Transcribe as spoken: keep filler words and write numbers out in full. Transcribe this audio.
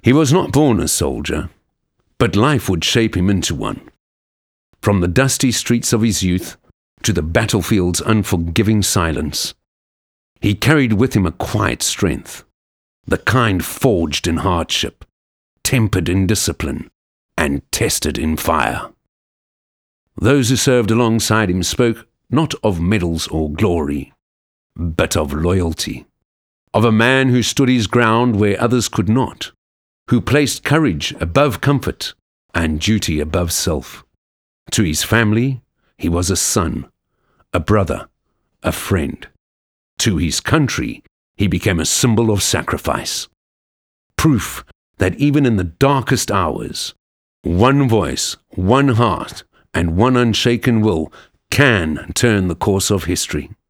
He was not born a soldier, but life would shape him into one. From the dusty streets of his youth to the battlefield's unforgiving silence, he carried with him a quiet strength, the kind forged in hardship, tempered in discipline, and tested in fire. Those who served alongside him spoke not of medals or glory, but of loyalty, of a man who stood his ground where others could not, who placed courage above comfort and duty above self. To his family, he was a son, a brother, a friend. To his country, he became a symbol of sacrifice. Proof that even in the darkest hours, one voice, one heart, and one unshaken will can turn the course of history.